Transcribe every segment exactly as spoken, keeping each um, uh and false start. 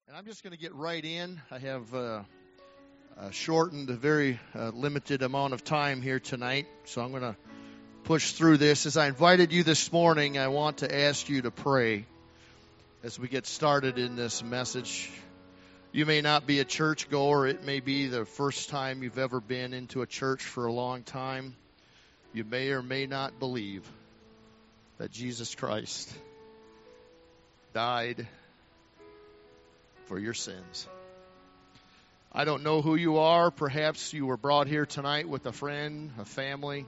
And I'm just going to get right in. I have uh, uh, shortened a very uh, limited amount of time here tonight, so I'm going to push through this. As I invited you this morning, I want to ask you to pray as we get started in this message. You may not be a churchgoer. It may be the first time you've ever been into a church for a long time. You may or may not believe that Jesus Christ died for your sins. I don't know who you are. Perhaps you were brought here tonight with a friend, a family.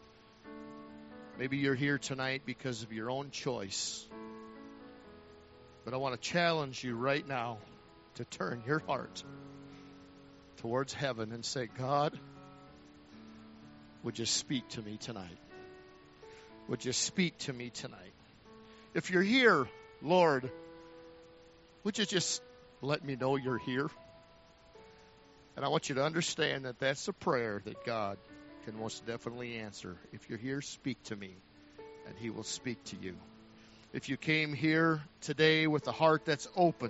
Maybe you're here tonight because of your own choice. But I want to challenge you right now to turn your heart towards heaven and say, God, would you speak to me tonight? Would you speak to me tonight? If you're here, Lord, would you just let me know you're here? And I want you to understand that that's a prayer that God can most definitely answer. If you're here, speak to me, and He will speak to you. If you came here today with a heart that's open,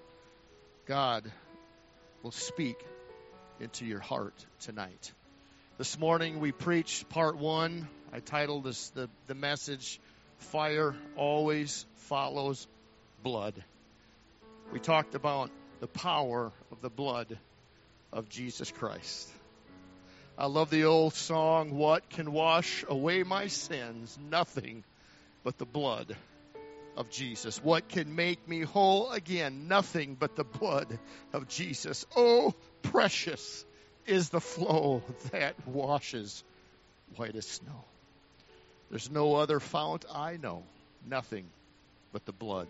God will speak into your heart tonight. This morning we preached part one. I titled this the, the message, Fire Always Follows Blood. We talked about the power of the blood of Jesus Christ. I love the old song, what can wash away my sins? Nothing but the blood of Jesus. What can make me whole again? Nothing but the blood of Jesus. Oh, precious is the flow that washes white as snow. There's no other fount I know. Nothing but the blood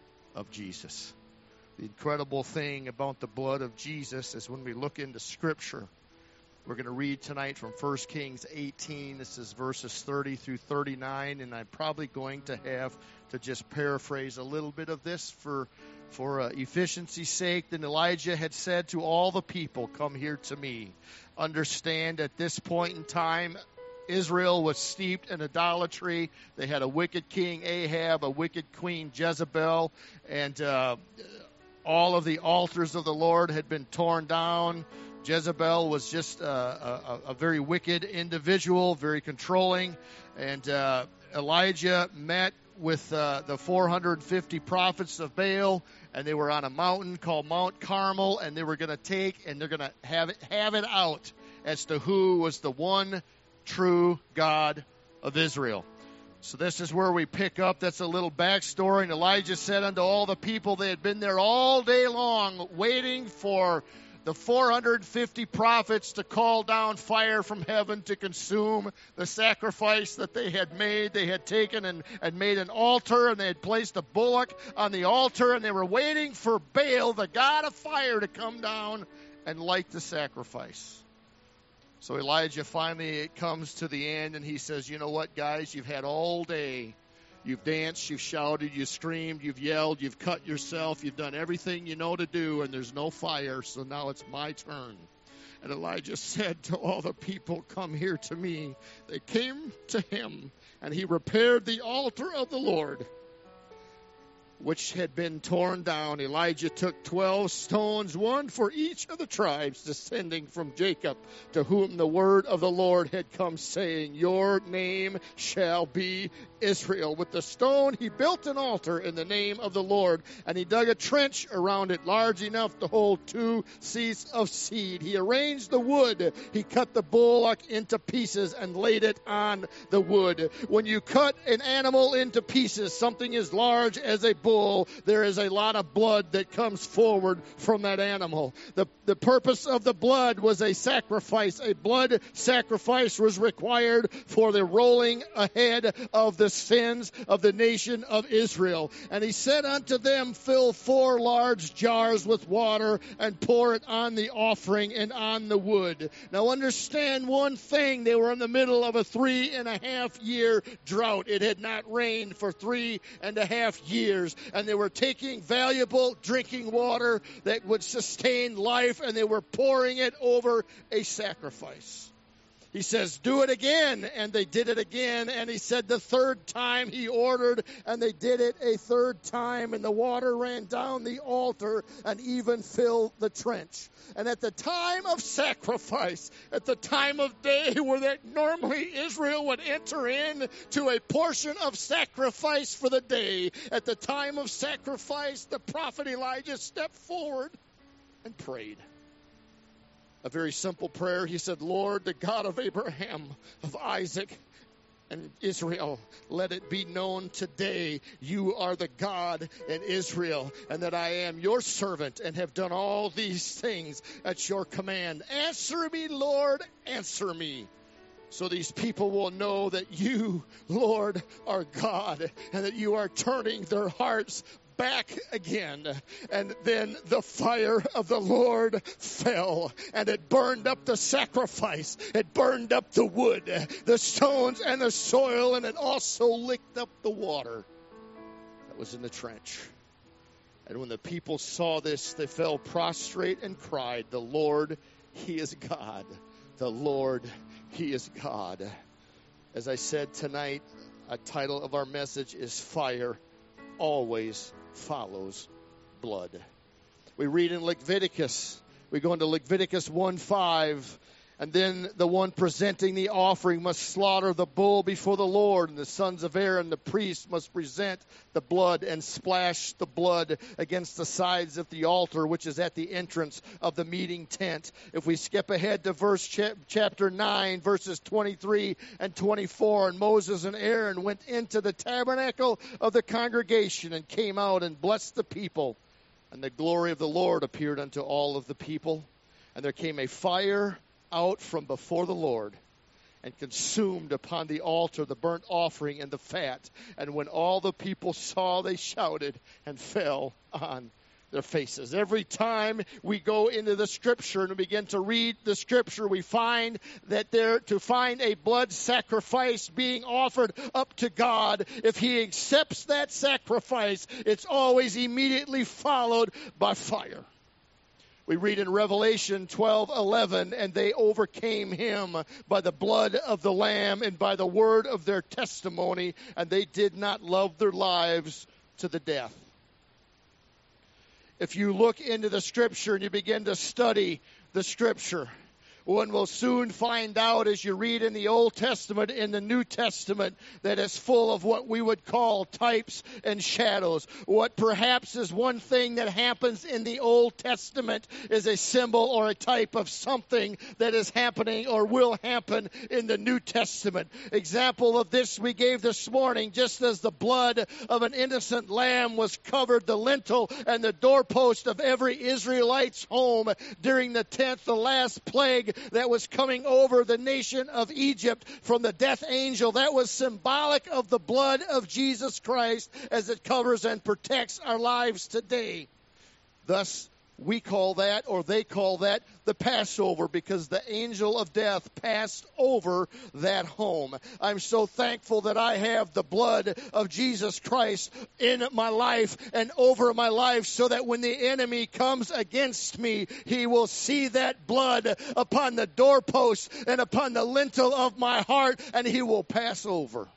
of Jesus. The incredible thing about the blood of Jesus is when we look into Scripture, we're going to read tonight from First Kings eighteen. This is verses thirty through thirty-nine, and I'm probably going to have to just paraphrase a little bit of this for, for uh, efficiency's sake. Then Elijah had said to all the people, come here to me. Understand at this point in time, Israel was steeped in idolatry. They had a wicked king Ahab, a wicked queen Jezebel, and uh, all of the altars of the Lord had been torn down. Jezebel was just a, a, a very wicked individual, very controlling. And uh, Elijah met with uh, the four hundred fifty prophets of Baal, and they were on a mountain called Mount Carmel, and they were going to take and they're going to have it, have it out as to who was the one true God of Israel. So this is where we pick up. That's a little backstory. And Elijah said unto all the people, they had been there all day long waiting for the four hundred fifty prophets to call down fire from heaven to consume the sacrifice that they had made. They had taken and, and made an altar, and they had placed a bullock on the altar, and they were waiting for Baal, the god of fire, to come down and light the sacrifice. So Elijah finally comes to the end, and he says, you know what, guys, you've had all day. You've danced, you've shouted, you've screamed, you've yelled, you've cut yourself, you've done everything you know to do, and there's no fire, so now it's my turn. And Elijah said to all the people, come here to me. They came to him, and he repaired the altar of the Lord, which had been torn down. Elijah took twelve stones, one for each of the tribes descending from Jacob, to whom the word of the Lord had come, saying, your name shall be Israel. With the stone he built an altar in the name of the Lord, and he dug a trench around it large enough to hold two seahs of seed. He arranged the wood. He cut the bullock into pieces and laid it on the wood. When you cut an animal into pieces, something as large as a bull, there is a lot of blood that comes forward from that animal. The, the purpose of the blood was a sacrifice. A blood sacrifice was required for the rolling ahead of the sins of the nation of Israel. And he said unto them, fill four large jars with water and pour it on the offering and on the wood. Now understand one thing, they were in the middle of a three and a half year drought. It had not rained for three and a half years. And they were taking valuable drinking water that would sustain life, and they were pouring it over a sacrifice. He says, do it again. And they did it again. And he said the third time he ordered, and they did it a third time. And the water ran down the altar and even filled the trench. And at the time of sacrifice, at the time of day where that normally Israel would enter in to a portion of sacrifice for the day, at the time of sacrifice, the prophet Elijah stepped forward and prayed. A very simple prayer. He said, Lord, the God of Abraham, of Isaac, and Israel, let it be known today you are the God in Israel, and that I am your servant and have done all these things at your command. Answer me, Lord, answer me. So these people will know that you, Lord, are God, and that you are turning their hearts back again. And then the fire of the Lord fell, and it burned up the sacrifice. It burned up the wood, the stones, and the soil, and it also licked up the water that was in the trench. And when the people saw this, they fell prostrate and cried, the Lord, He is God. The Lord, He is God. As I said tonight, a title of our message is Fire Always Follows Blood. We read in Leviticus, we go into Leviticus one five, and then the one presenting the offering must slaughter the bull before the Lord, and the sons of Aaron, the priest, must present the blood and splash the blood against the sides of the altar, which is at the entrance of the meeting tent. If we skip ahead to verse cha- chapter nine, verses twenty-three and twenty-four, and Moses and Aaron went into the tabernacle of the congregation and came out and blessed the people, and the glory of the Lord appeared unto all of the people, and there came a fire out from before the Lord, and consumed upon the altar the burnt offering and the fat. And when all the people saw, they shouted and fell on their faces. Every time we go into the Scripture and begin to read the Scripture, we find that there to find a blood sacrifice being offered up to God, if He accepts that sacrifice, it's always immediately followed by fire. We read in Revelation twelve eleven, and they overcame him by the blood of the Lamb and by the word of their testimony, and they did not love their lives to the death. If you look into the Scripture and you begin to study the Scripture, one will soon find out, as you read in the Old Testament, in the New Testament, that it's full of what we would call types and shadows. What perhaps is one thing that happens in the Old Testament is a symbol or a type of something that is happening or will happen in the New Testament. Example of this we gave this morning, just as the blood of an innocent lamb was covered the lintel and the doorpost of every Israelite's home during the tenth, the last plague that was coming over the nation of Egypt from the death angel. That was symbolic of the blood of Jesus Christ as it covers and protects our lives today. Thus, we call that, or they call that, the Passover, because the angel of death passed over that home. I'm so thankful that I have the blood of Jesus Christ in my life and over my life, so that when the enemy comes against me, he will see that blood upon the doorpost and upon the lintel of my heart, and he will pass over.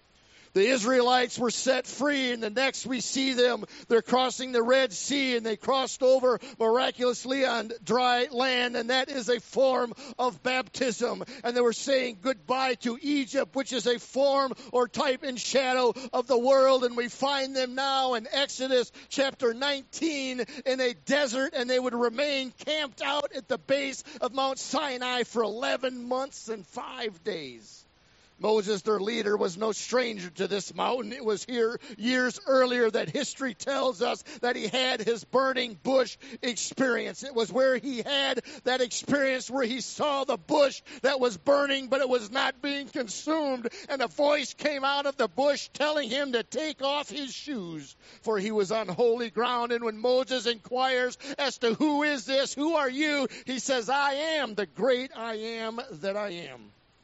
The Israelites were set free, and the next we see them, they're crossing the Red Sea, and they crossed over miraculously on dry land, and that is a form of baptism. And they were saying goodbye to Egypt, which is a form or type and shadow of the world, and we find them now in Exodus chapter nineteen in a desert, and they would remain camped out at the base of Mount Sinai for eleven months and five days. Moses, their leader, was no stranger to this mountain. It was here years earlier that history tells us that he had his burning bush experience. It was where he had that experience where he saw the bush that was burning, but it was not being consumed. And a voice came out of the bush telling him to take off his shoes, for he was on holy ground. And when Moses inquires as to who is this, who are you, he says, I am the great I am that I am.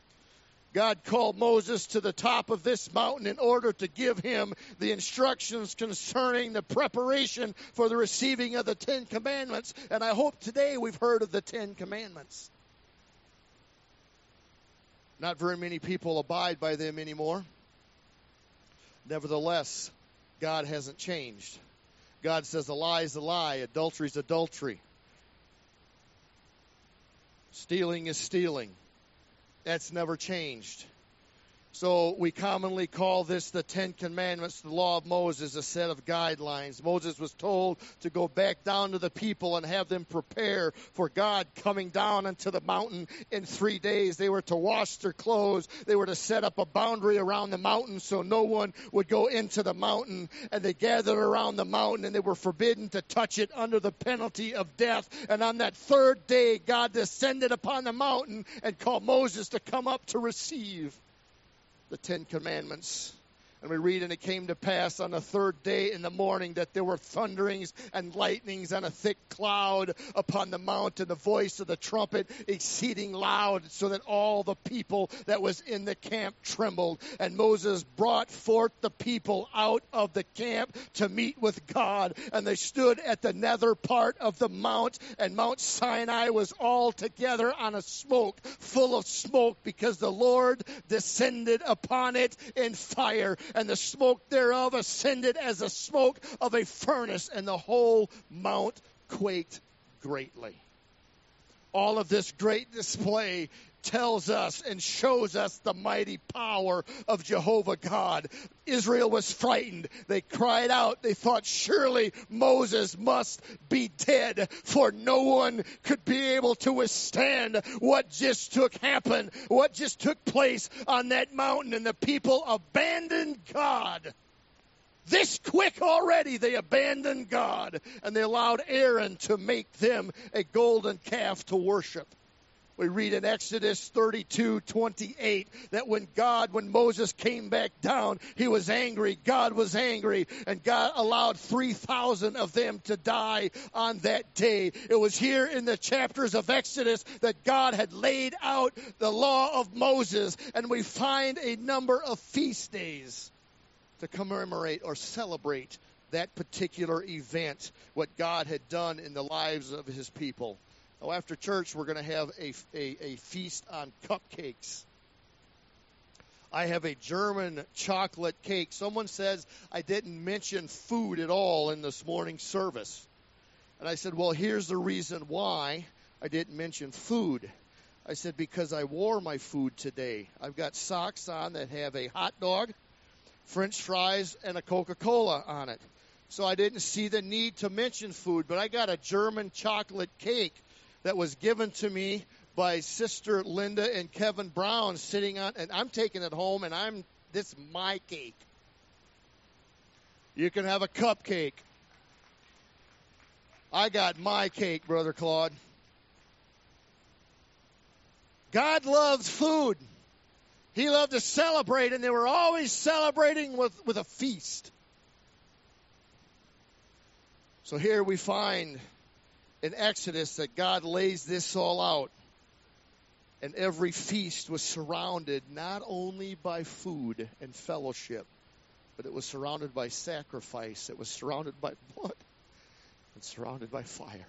God called Moses to the top of this mountain in order to give him the instructions concerning the preparation for the receiving of the Ten Commandments. And I hope today we've heard of the Ten Commandments. Not very many people abide by them anymore. Nevertheless, God hasn't changed. God says a lie is a lie, adultery is adultery. Stealing is stealing. That's never changed. So we commonly call this the Ten Commandments, the law of Moses, a set of guidelines. Moses was told to go back down to the people and have them prepare for God coming down into the mountain in three days. They were to wash their clothes. They were to set up a boundary around the mountain so no one would go into the mountain. And they gathered around the mountain and they were forbidden to touch it under the penalty of death. And on that third day, God descended upon the mountain and called Moses to come up to receive the Ten Commandments. And we read, and it came to pass on the third day in the morning that there were thunderings and lightnings and a thick cloud upon the mount, and the voice of the trumpet exceeding loud, so that all the people that was in the camp trembled. And Moses brought forth the people out of the camp to meet with God. And they stood at the nether part of the mount, and Mount Sinai was altogether on a smoke, full of smoke, because the Lord descended upon it in fire. And the smoke thereof ascended as the smoke of a furnace, and the whole mount quaked greatly. All of this great display tells us and shows us the mighty power of Jehovah God. Israel was frightened. They cried out. They thought, surely Moses must be dead, for no one could be able to withstand what just took happen, what just took place on that mountain. And the people abandoned God. This quick already they abandoned God, and they allowed Aaron to make them a golden calf to worship. We read in Exodus thirty-two twenty-eight that when God, when Moses came back down, he was angry. God was angry, and God allowed three thousand of them to die on that day. It was here in the chapters of Exodus that God had laid out the law of Moses, and we find a number of feast days to commemorate or celebrate that particular event, what God had done in the lives of his people. Oh, after church, we're going to have a, a, a feast on cupcakes. I have a German chocolate cake. Someone says I didn't mention food at all in this morning's service. And I said, well, here's the reason why I didn't mention food. I said, because I wore my food today. I've got socks on that have a hot dog, French fries, and a Coca-Cola on it. So I didn't see the need to mention food, but I got a German chocolate cake that was given to me by Sister Linda and Kevin Brown sitting on, and I'm taking it home, and I'm, this is my cake. You can have a cupcake. I got my cake, Brother Claude. God loves food. He loved to celebrate, and they were always celebrating with, with a feast. So here we find in Exodus that God lays this all out. And every feast was surrounded not only by food and fellowship, but it was surrounded by sacrifice. It was surrounded by blood and surrounded by fire.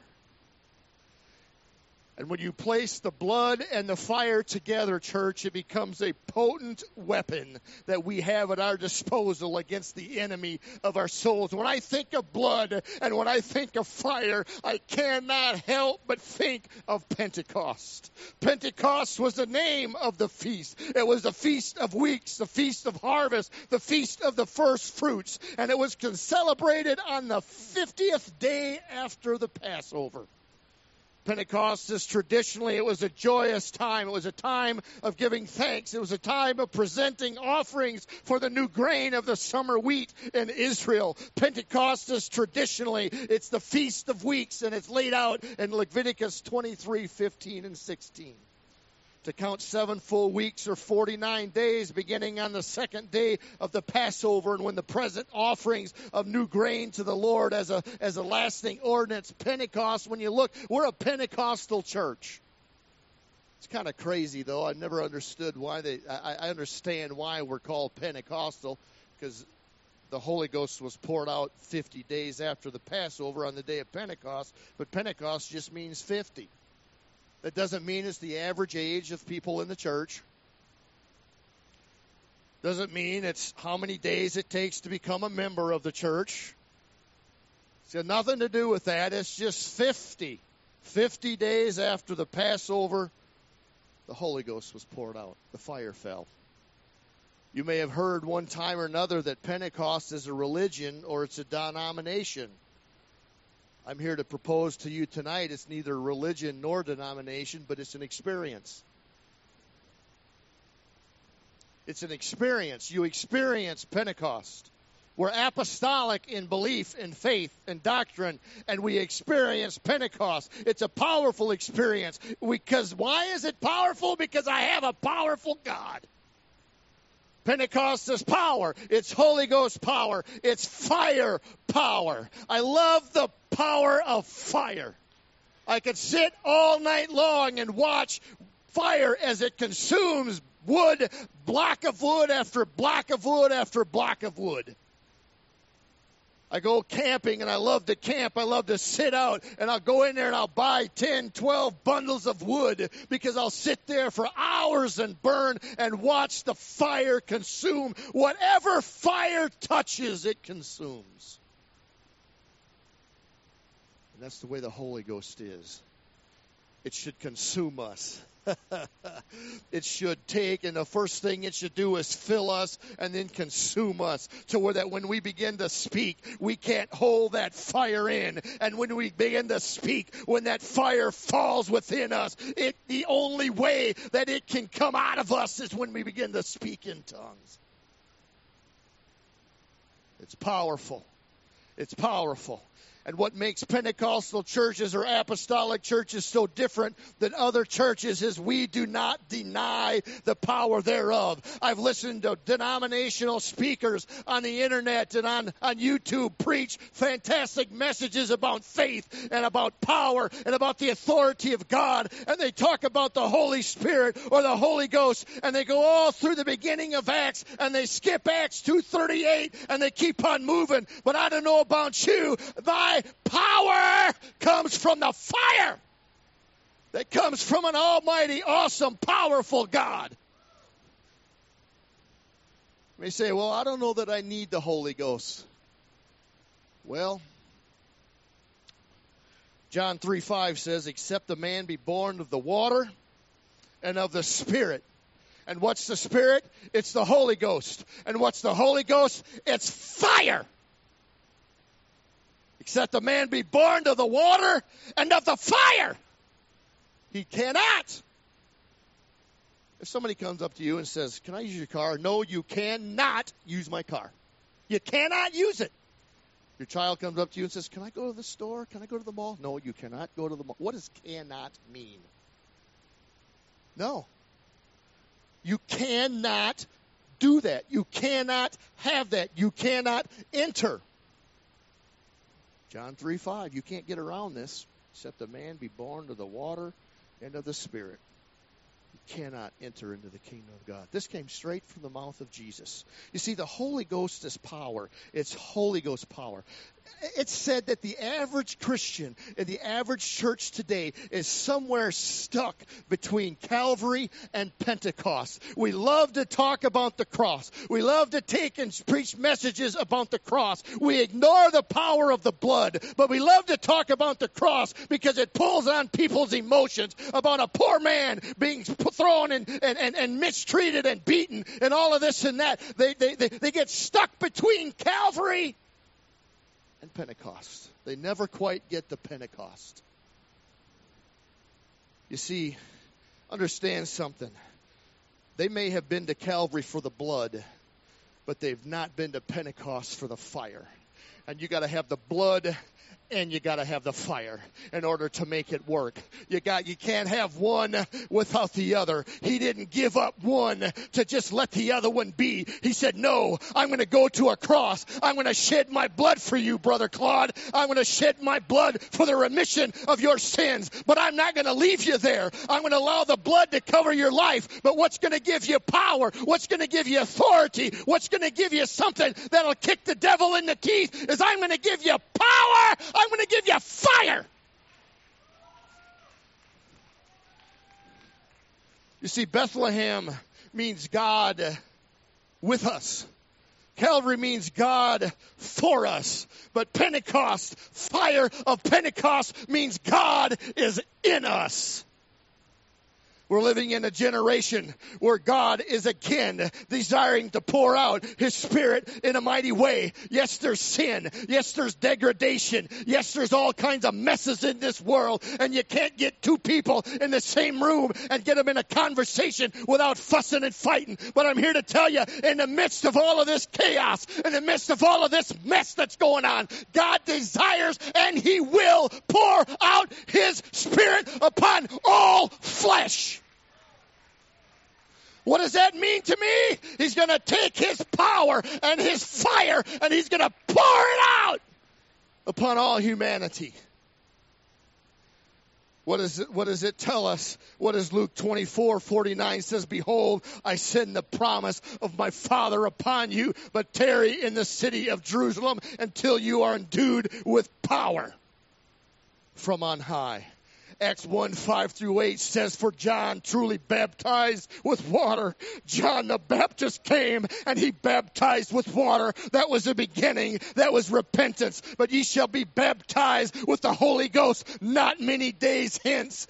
And when you place the blood and the fire together, church, it becomes a potent weapon that we have at our disposal against the enemy of our souls. When I think of blood and when I think of fire, I cannot help but think of Pentecost. Pentecost was the name of the feast. It was the Feast of Weeks, the Feast of Harvest, the Feast of the First Fruits. And it was celebrated on the fiftieth day after the Passover. Pentecost is traditionally, it was a joyous time. It was a time of giving thanks. It was a time of presenting offerings for the new grain of the summer wheat in Israel. Pentecost is traditionally, it's the Feast of Weeks, and it's laid out in Leviticus twenty-three, fifteen, and sixteen. To count seven full weeks or forty-nine days, beginning on the second day of the Passover, and when the present offerings of new grain to the Lord as a as a lasting ordinance. Pentecost, when you look, we're a Pentecostal church. It's kind of crazy, though. I've never understood why they. I, I understand why we're called Pentecostal, because the Holy Ghost was poured out fifty days after the Passover on the day of Pentecost, but Pentecost just means fifty. That doesn't mean it's the average age of people in the church. Doesn't mean it's how many days it takes to become a member of the church. It's got nothing to do with that. It's just fifty. fifty days after the Passover, the Holy Ghost was poured out. The fire fell. You may have heard one time or another that Pentecost is a religion or it's a denomination. I'm here to propose to you tonight it's neither religion nor denomination, but it's an experience. It's an experience. You experience Pentecost. We're apostolic in belief, in faith, and doctrine, and we experience Pentecost. It's a powerful experience. Because why is it powerful? Because I have a powerful God. Pentecost is power. It's Holy Ghost power. It's fire power. I love the power of fire. I could sit all night long and watch fire as it consumes wood, block of wood after block of wood after block of wood. I go camping, and I love to camp. I love to sit out, and I'll go in there, and I'll buy ten, twelve bundles of wood because I'll sit there for hours and burn and watch the fire consume. Whatever fire touches, it consumes. And that's the way the Holy Ghost is. It should consume us. It should take, and the first thing it should do is fill us and then consume us to where that when we begin to speak, we can't hold that fire in. And when we begin to speak, when that fire falls within us, it the only way that it can come out of us is when we begin to speak in tongues. It's powerful. It's powerful. And what makes Pentecostal churches or apostolic churches so different than other churches is we do not deny the power thereof. I've listened to denominational speakers on the internet and on, on YouTube preach fantastic messages about faith and about power and about the authority of God. And they talk about the Holy Spirit or the Holy Ghost, and they go all through the beginning of Acts, and they skip Acts two thirty-eight, and they keep on moving. But I don't know about you. Thy power comes from the fire that comes from an almighty, awesome, powerful God. You may say, well, I don't know that I need the Holy Ghost. Well, John three five says, except a man be born of the water and of the Spirit. And what's the Spirit? It's the Holy Ghost. And what's the Holy Ghost? It's fire. Except a man be born of the water and of the fire. He cannot. If somebody comes up to you and says, can I use your car? No, you cannot use my car. You cannot use it. Your child comes up to you and says, can I go to the store? Can I go to the mall? No, you cannot go to the mall. What does cannot mean? No. You cannot do that. You cannot have that. You cannot enter. John three five, you can't get around this, except a man be born of the water and of the Spirit. You cannot enter into the kingdom of God. This came straight from the mouth of Jesus. You see, the Holy Ghost is power. It's Holy Ghost power. It's said that the average Christian in the average church today is somewhere stuck between Calvary and Pentecost. We love to talk about the cross. We love to take and preach messages about the cross. We ignore the power of the blood, but we love to talk about the cross because it pulls on people's emotions about a poor man being thrown and, and, and, and mistreated and beaten and all of this and that. They, they, they, they get stuck between Calvary and Pentecost. They never quite get to Pentecost. You see, understand something. They may have been to Calvary for the blood, but they've not been to Pentecost for the fire. And you got to have the blood and you got to have the fire in order to make it work. You got you can't have one without the other. He didn't give up one to just let the other one be. He said, no, I'm going to go to a cross. I'm going to shed my blood for you, Brother Claude. I'm going to shed my blood for the remission of your sins. But I'm not going to leave you there. I'm going to allow the blood to cover your life. But what's going to give you power? What's going to give you authority? What's going to give you something that'll kick the devil in the teeth is I'm going to give you power. I'm going to give you fire. You see, Bethlehem means God with us. Calvary means God for us. But Pentecost, fire of Pentecost, means God is in us. We're living in a generation where God is again desiring to pour out His Spirit in a mighty way. Yes, there's sin. Yes, there's degradation. Yes, there's all kinds of messes in this world. And you can't get two people in the same room and get them in a conversation without fussing and fighting. But I'm here to tell you, in the midst of all of this chaos, in the midst of all of this mess that's going on, God desires and He will pour out His Spirit upon all flesh. What does that mean to me? He's going to take His power and His fire and He's going to pour it out upon all humanity. What, is it, what does it tell us? What does Luke twenty-four forty-nine says? Behold, I send the promise of my Father upon you, but tarry in the city of Jerusalem until you are endued with power from on high. Acts one, five through eight says, for John truly baptized with water. John the Baptist came and he baptized with water. That was the beginning. That was repentance. But ye shall be baptized with the Holy Ghost not many days hence.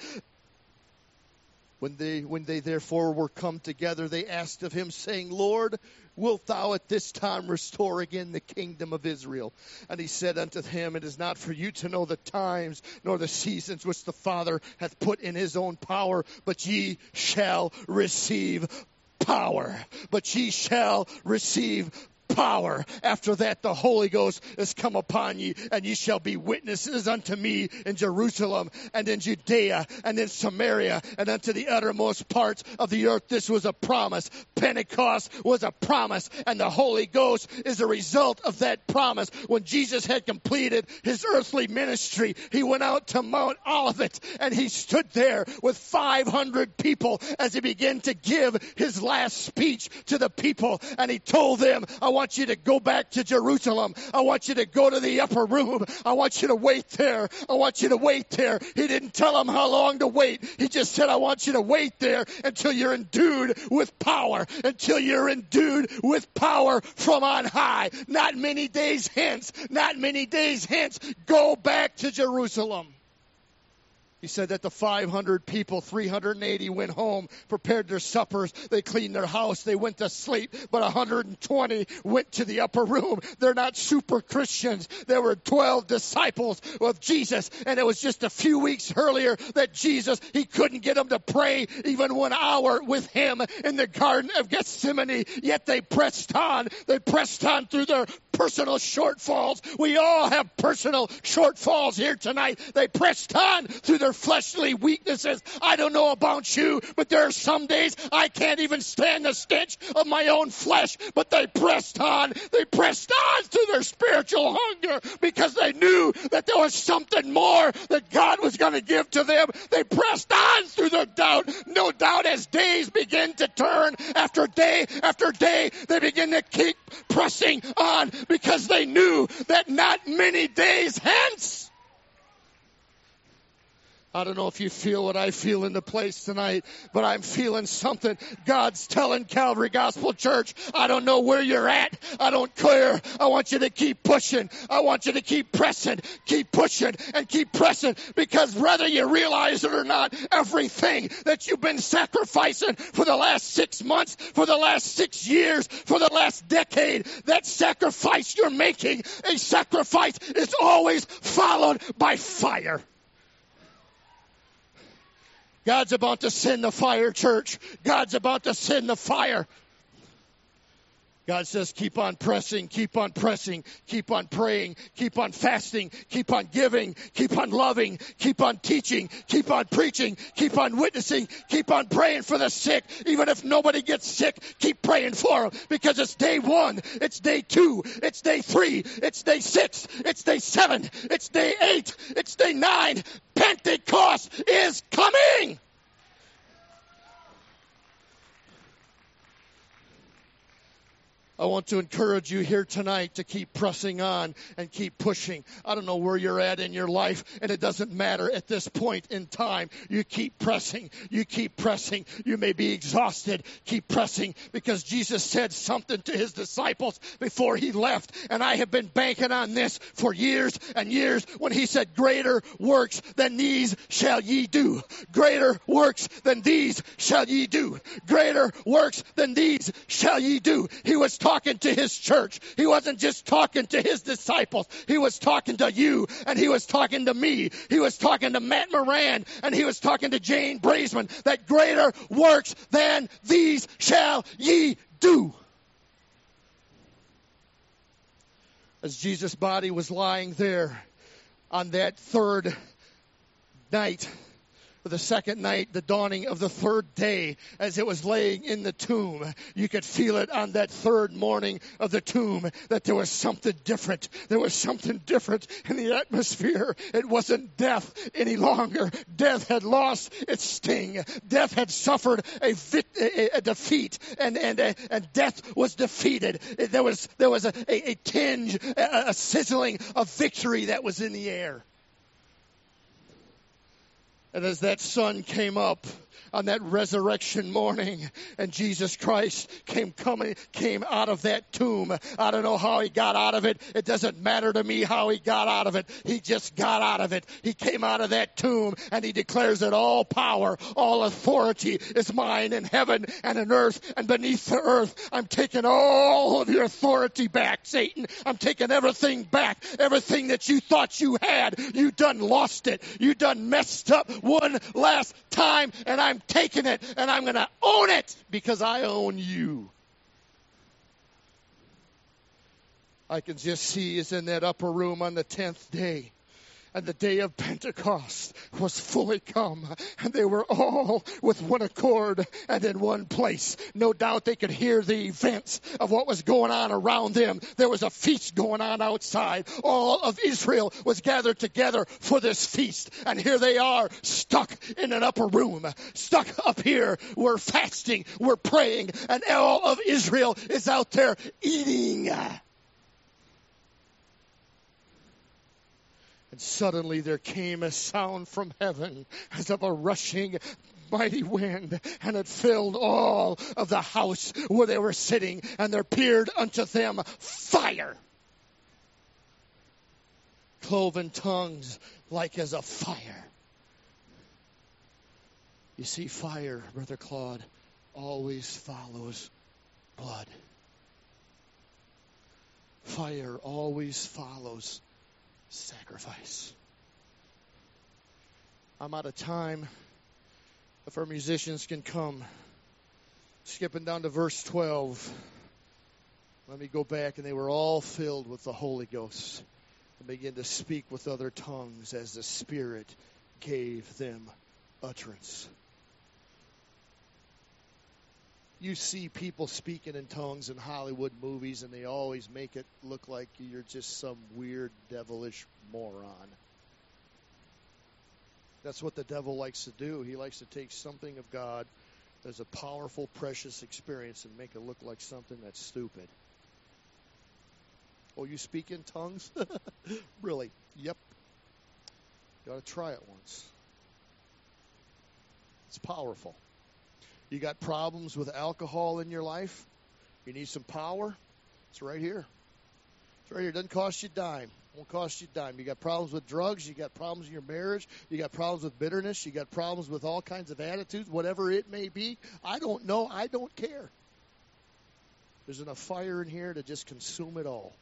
When they, when they therefore were come together, they asked of him, saying, Lord, wilt thou at this time restore again the kingdom of Israel? And he said unto him, it is not for you to know the times nor the seasons which the Father hath put in His own power, but ye shall receive power. But ye shall receive power. After that, the Holy Ghost is come upon ye, and ye shall be witnesses unto me in Jerusalem and in Judea and in Samaria and unto the uttermost parts of the earth. This was a promise. Pentecost was a promise, and the Holy Ghost is a result of that promise. When Jesus had completed His earthly ministry, He went out to Mount Olivet, and He stood there with five hundred people as He began to give His last speech to the people, and He told them, I want you to go back to Jerusalem. I want you to go to the upper room. I want you to wait there. I want you to wait there. He didn't tell them how long to wait. He just said, I want you to wait there until you're endued with power, until you're endued with power from on high. Not many days hence, not many days hence, go back to Jerusalem. He said that the five hundred people, three hundred eighty went home, prepared their suppers, they cleaned their house, they went to sleep, but one hundred twenty went to the upper room. They're not super Christians. There were twelve disciples of Jesus, and it was just a few weeks earlier that Jesus, He couldn't get them to pray even one hour with Him in the Garden of Gethsemane, yet they pressed on. They pressed on through their personal shortfalls. We all have personal shortfalls here tonight. They pressed on through their fleshly weaknesses. I don't know about you, but there are some days I can't even stand the stench of my own flesh, but they pressed on. They pressed on through their spiritual hunger because they knew that there was something more that God was going to give to them. They pressed on through their doubt. No doubt as days begin to turn after day after day, they begin to keep pressing on because they knew that not many days hence. I don't know if you feel what I feel in the place tonight, but I'm feeling something. God's telling Calvary Gospel Church, I don't know where you're at. I don't care. I want you to keep pushing. I want you to keep pressing, keep pushing, and keep pressing, because whether you realize it or not, everything that you've been sacrificing for the last six months, for the last six years, for the last decade, that sacrifice you're making, a sacrifice is always followed by fire. God's about to send the fire, church. God's about to send the fire. God says, keep on pressing, keep on pressing, keep on praying, keep on fasting, keep on giving, keep on loving, keep on teaching, keep on preaching, keep on witnessing, keep on praying for the sick. Even if nobody gets sick, keep praying for them, because it's day one, it's day two, it's day three, it's day six, it's day seven, it's day eight, it's day nine. Pentecost is coming. I I want to encourage you here tonight to keep pressing on and keep pushing. I don't know where you're at in your life, and it doesn't matter at this point in time. You keep pressing. You keep pressing. You may be exhausted. Keep pressing, because Jesus said something to his disciples before he left, and I have been banking on this for years and years when he said, greater works than these shall ye do. Greater works than these shall ye do. Greater works than these shall ye do. He was talking to his church. He wasn't just talking to his disciples. He was talking to you, and he was talking to me. He was talking to Matt Moran, and he was talking to Jane Braisman, that greater works than these shall ye do. As Jesus' body was lying there on that third night, or the second night, the dawning of the third day, as it was laying in the tomb, you could feel it on that third morning of the tomb, that there was something different. There was something different in the atmosphere. It wasn't death any longer. Death had lost its sting. Death had suffered a, vit, a, a defeat, and, and, and death was defeated. There was, there was a, a, a tinge, a, a sizzling of victory that was in the air. And as that sun came up on that resurrection morning, and Jesus Christ came coming, came out of that tomb. I don't know how he got out of it. It doesn't matter to me how he got out of it. He just got out of it. He came out of that tomb, and he declares that all power, all authority is mine in heaven and in earth and beneath the earth. I'm taking all of your authority back, Satan. I'm taking everything back. Everything that you thought you had, you done lost it. You done messed up one last time, and I'm taking it, and I'm going to own it because I own you. I can just see is in that upper room on the tenth day, and the day of Pentecost was fully come, and they were all with one accord and in one place. No doubt they could hear the events of what was going on around them. There was a feast going on outside. All of Israel was gathered together for this feast, and here they are stuck in an upper room, stuck up here. We're fasting, we're praying, and all of Israel is out there eating. And suddenly there came a sound from heaven as of a rushing mighty wind, and it filled all of the house where they were sitting, and there appeared unto them fire, cloven tongues like as a fire. You see, fire, Brother Claude, always follows blood. Fire always follows sacrifice. I'm out of time. If our musicians can come. Skipping down to verse twelve. Let me go back. And they were all filled with the Holy Ghost and began to speak with other tongues as the Spirit gave them utterance. You see people speaking in tongues in Hollywood movies, and they always make it look like you're just some weird, devilish moron. That's what the devil likes to do. He likes to take something of God that's a powerful, precious experience and make it look like something that's stupid. Oh, you speak in tongues? Really? Yep. You ought to try it once. It's powerful. You got problems with alcohol in your life? You need some power? It's right here. It's right here. It doesn't cost you a dime. It won't cost you a dime. You got problems with drugs. You got problems in your marriage. You got problems with bitterness. You got problems with all kinds of attitudes, whatever it may be. I don't know. I don't care. There's enough fire in here to just consume it all.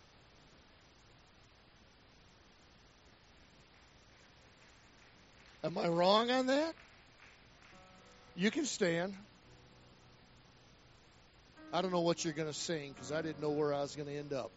Am I wrong on that? You can stand. I don't know what you're going to sing because I didn't know where I was going to end up.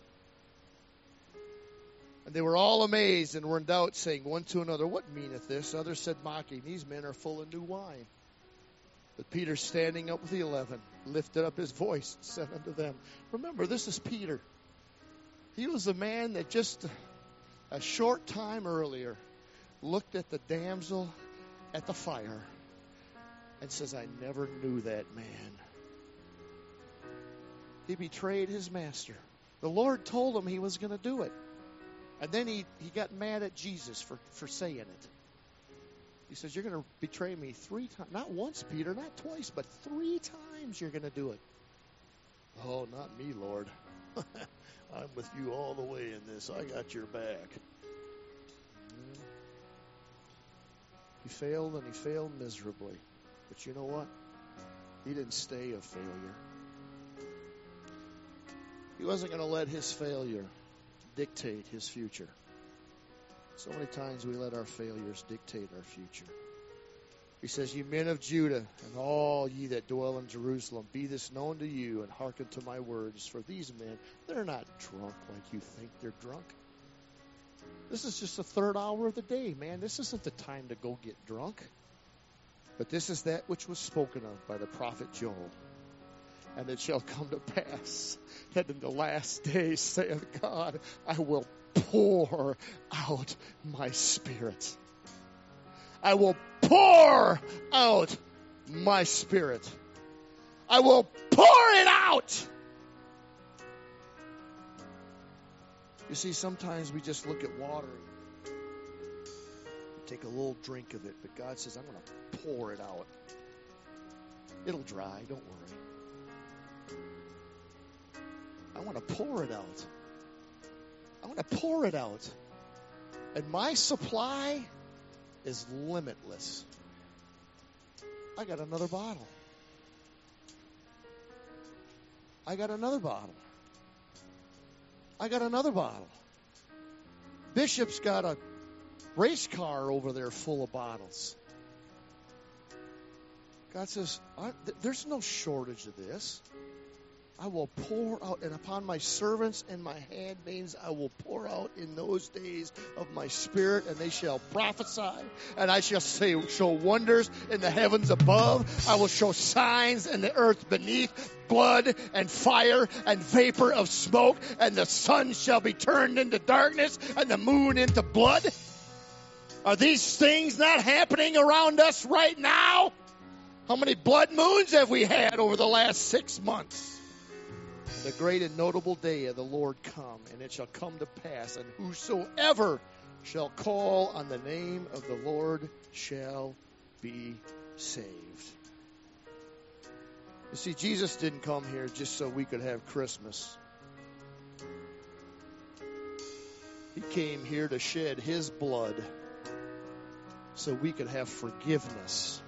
And they were all amazed and were in doubt, saying one to another, what meaneth this? Others said, mocking, these men are full of new wine. But Peter, standing up with the eleven, lifted up his voice and said unto them, remember, this is Peter. He was the man that just a short time earlier looked at the damsel at the fire and says, I never knew that man. He betrayed his master. The Lord told him he was going to do it. And then he, he got mad at Jesus for, for saying it. He says, you're going to betray me three times. Not once, Peter, not twice, but three times you're going to do it. Oh, not me, Lord. I'm with you all the way in this. I got your back. He failed, and he failed miserably. But you know what? He didn't stay a failure. He wasn't going to let his failure dictate his future. So many times we let our failures dictate our future. He says, "You men of Judah, and all ye that dwell in Jerusalem, be this known to you, and hearken to my words. For these men, they're not drunk like you think they're drunk. This is just the third hour of the day, man. This isn't the time to go get drunk. But this is that which was spoken of by the prophet Joel. And it shall come to pass that in the last days, saith God, I will pour out my spirit. I will pour out my spirit. I will pour it out." You see, sometimes we just look at water and take a little drink of it, but God says, I'm going to pour it out. It'll dry, don't worry. I want to pour it out. I want to pour it out. And my supply is limitless. I got another bottle. I got another bottle. I got another bottle. Bishop's got a race car over there full of bottles. God says, I, th- there's no shortage of this. I will pour out, and upon my servants and my handmaids I will pour out in those days of my spirit, and they shall prophesy, and I shall say, show wonders in the heavens above. I will show signs in the earth beneath, blood and fire and vapor of smoke, and the sun shall be turned into darkness and the moon into blood. Are these things not happening around us right now? How many blood moons have we had over the last six months? The great and notable day of the Lord come, and it shall come to pass, and whosoever shall call on the name of the Lord shall be saved. You see, Jesus didn't come here just so we could have Christmas. He came here to shed his blood so we could have forgiveness.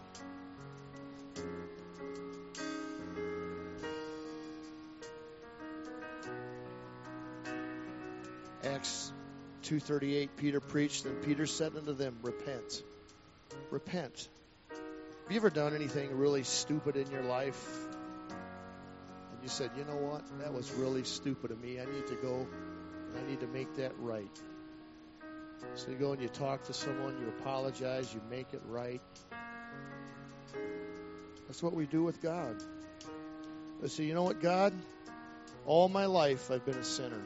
Acts two thirty-eight, Peter preached, and Peter said unto them, repent. Repent. Have you ever done anything really stupid in your life? And you said, you know what? That was really stupid of me. I need to go and I need to make that right. So you go and you talk to someone, you apologize, you make it right. That's what we do with God. I say, you know what, God? All my life I've been a sinner.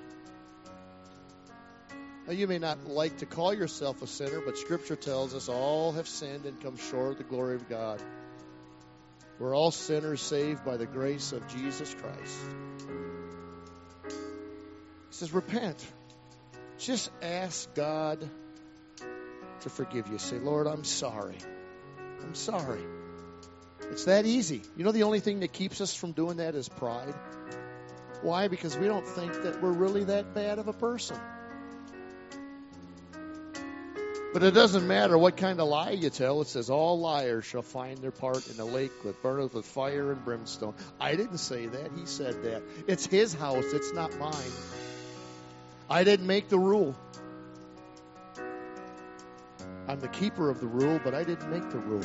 Now, you may not like to call yourself a sinner, but Scripture tells us all have sinned and come short of the glory of God. We're all sinners saved by the grace of Jesus Christ. He says, repent. Just ask God to forgive you. Say, Lord, I'm sorry. I'm sorry. It's that easy. You know, the only thing that keeps us from doing that is pride. Why? Because we don't think that we're really that bad of a person. But it doesn't matter what kind of lie you tell. It says, all liars shall find their part in the lake that burneth with fire and brimstone. I didn't say that. He said that. It's his house. It's not mine. I didn't make the rule. I'm the keeper of the rule, but I didn't make the rule.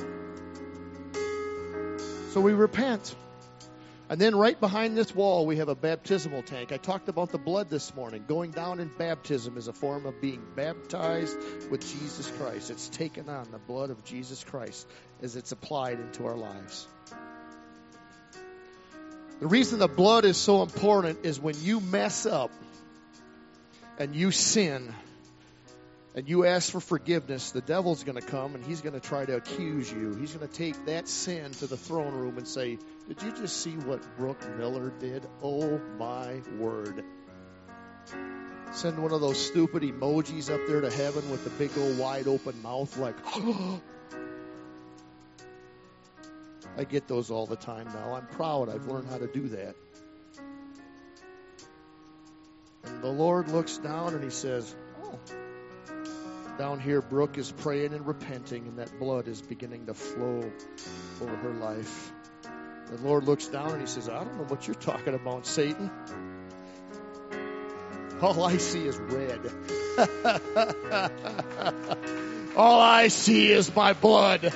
So we repent. And then right behind this wall, we have a baptismal tank. I talked about the blood this morning. Going down in baptism is a form of being baptized with Jesus Christ. It's taken on the blood of Jesus Christ as it's applied into our lives. The reason the blood is so important is when you mess up and you sin, and you ask for forgiveness, the devil's going to come and he's going to try to accuse you. He's going to take that sin to the throne room and say, did you just see what Brooke Miller did? Oh, my word. Send one of those stupid emojis up there to heaven with the big old wide open mouth like, oh. I get those all the time now. I'm proud. I've learned how to do that. And the Lord looks down and he says, oh, down here Brooke is praying and repenting, and that blood is beginning to flow over her life. The Lord looks down and he says, I don't know what you're talking about, Satan. All I see is red. All I see is my blood.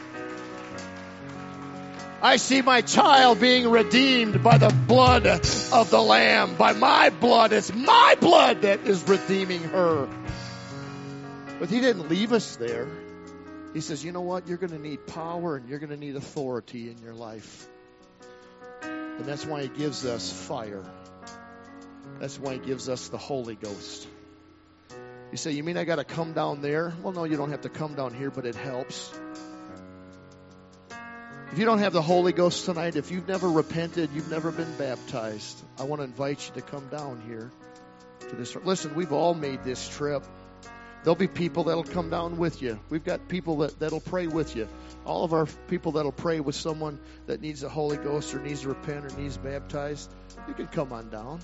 I see my child being redeemed by the blood of the Lamb. By my blood. It's my blood that is redeeming her. But he didn't leave us there. He says, you know what? You're going to need power and you're going to need authority in your life. And that's why he gives us fire. That's why he gives us the Holy Ghost. You say, you mean I got to come down there? Well, no, you don't have to come down here, but it helps. If you don't have the Holy Ghost tonight, if you've never repented, you've never been baptized, I want to invite you to come down here to this. Listen, we've all made this trip. There'll be people that'll come down with you. We've got people that, that'll pray with you. All of our people that'll pray with someone that needs the Holy Ghost or needs to repent or needs baptized, you can come on down.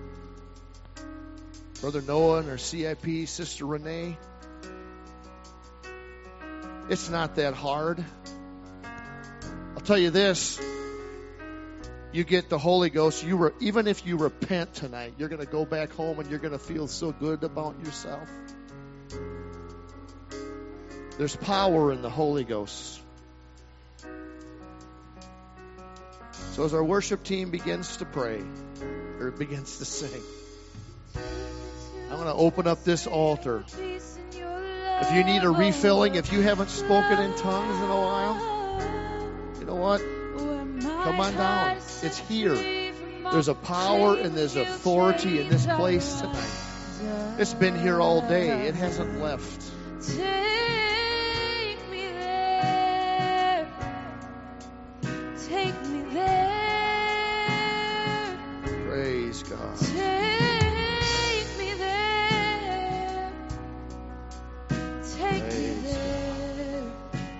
Brother Noah and our C I P, Sister Renee. It's not that hard. I'll tell you this. You get the Holy Ghost. You re, even if you repent tonight, you're going to go back home and you're going to feel so good about yourself. There's power in the Holy Ghost. So as our worship team begins to pray, or begins to sing, I'm going to open up this altar. If you need a refilling, if you haven't spoken in tongues in a while, you know what? Come on down. It's here. There's a power and there's authority in this place tonight. It's been here all day. It hasn't left. Take me there. Take me there. Praise God. Take me there. Take me there.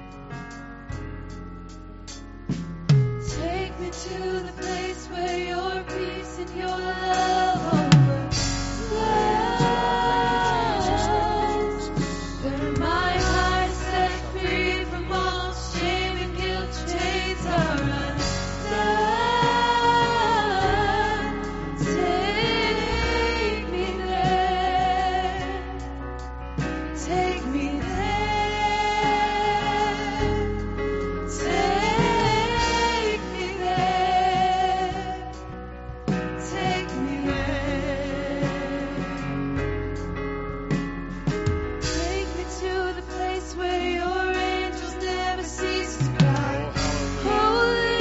Take me to the place where your peace and your love overflow. Where my heart is set free from all shame and guilt, chains are undone. Take me there. Take me there. Take me there. Take me there. Take me to the place where your angels never cease to cry. Holy.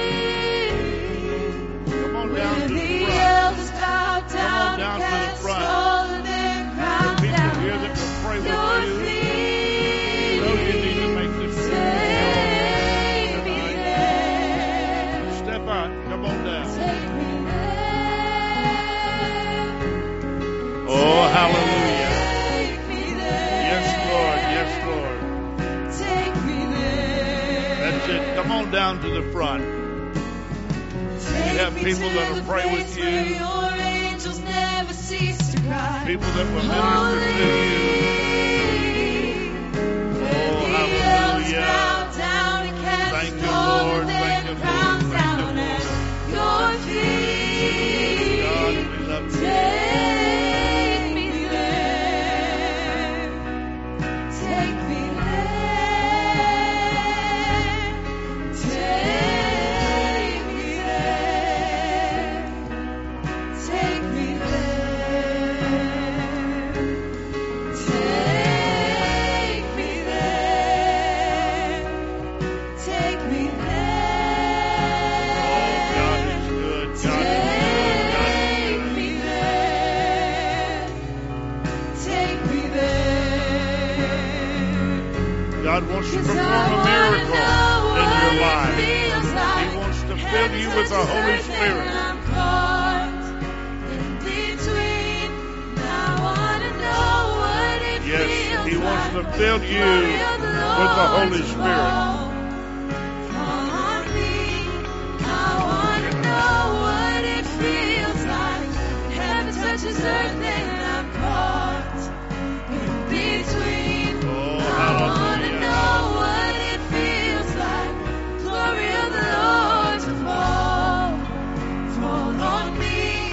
Come on Where down to the the front. elders bow down down and to the cast front. all of their There are crowns people down here that will pray at your with you. feet. Those who need to make this Take me there. step out. Come on down. Take me there. Oh, hallelujah. Take me there. Yes, Lord. Yes, Lord. Take me there. That's it. Come on down to the front. Take have me people to that'll the pray with place you. where your angels never cease to cry. People that will minister to you. Oh, hallelujah. Bow down and cast Thank you, all Lord. of their Thank you, Lord. crowns Thank you, down Lord. at your feet. God, we love you. Take me there. Take me there. Take me there. Take me there. Take God wants to 'Cause perform I a wanna miracle know in what your it life. feels like. He wants to fill Heaven you with the touches Holy earth Spirit. and I'm caught in between. I wanna know what it Yes, feels He wants like. to fill you Glory of the with the Lord Holy to Spirit. fall. Fall on me. I wanna know what it feels like. Heaven touches earth and I'm caught in between. Oh, I wanna hallelujah. know what it feels like. Glory of the Lord to fall. Fall on me.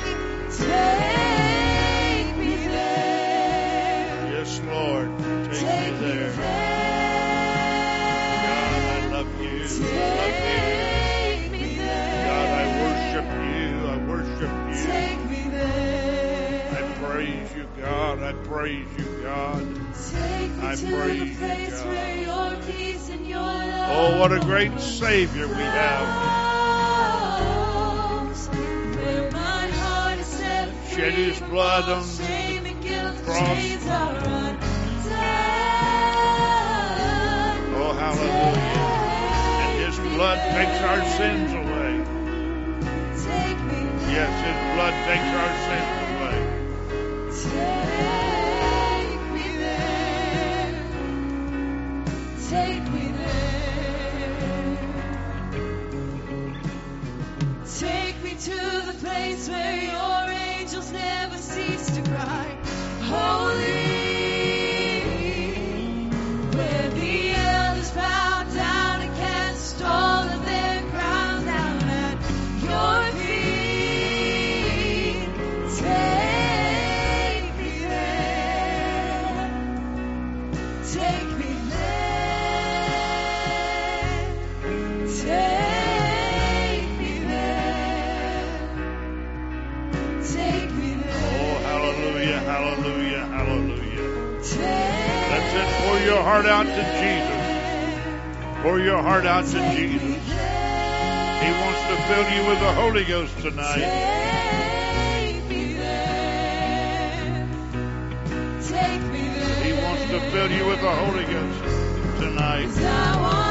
Take me there. Yes, Lord. Take Take me me there. there. God, I love you. I love you. Take me there. God, I worship you. I worship you. Take me there. I praise you, God. I praise you, God. Take me I to praise the you, place God. where your peace and your love Oh, what a great Savior we have. flows, where my heart is set free Shed His from blood all on shame and guilt. the cross. Chains are undone. Oh, hallelujah. And His blood takes our sins away. Take me there. Yes, His blood takes our sins away. Take me there. Take me there. Take me to the place where your angels never cease to cry. Holy, where the elders bow down and cast all of their crowns down at your feet. Take me there. Take me there. Take me there. Take me Oh, there. hallelujah, hallelujah, hallelujah. Take That's it. Pour your heart out to Jesus. Pour your heart out to Take me Jesus. He there. wants to fill you with the Holy Ghost tonight. Take me there. Take me there. He wants to fill you with the Holy Ghost tonight. 'Cause I want